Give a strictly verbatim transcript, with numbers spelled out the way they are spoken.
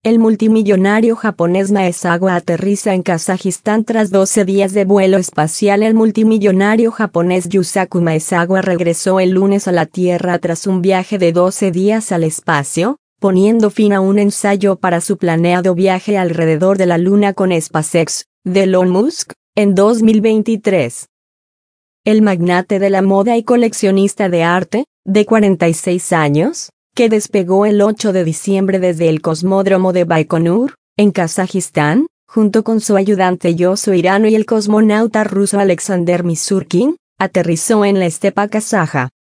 El multimillonario japonés Maezawa aterriza en Kazajistán tras doce días de vuelo espacial. El multimillonario japonés Yusaku Maezawa regresó el lunes a la Tierra tras un viaje de doce días al espacio, poniendo fin a un ensayo para su planeado viaje alrededor de la Luna con SpaceX, de Elon Musk, en dos mil veintitrés. El magnate de la moda y coleccionista de arte, de cuarenta y seis años, que despegó el ocho de diciembre desde el cosmódromo de Baikonur, en Kazajistán, junto con su ayudante Yoso Hirano y el cosmonauta ruso Alexander Misurkin, aterrizó en la estepa kazaja.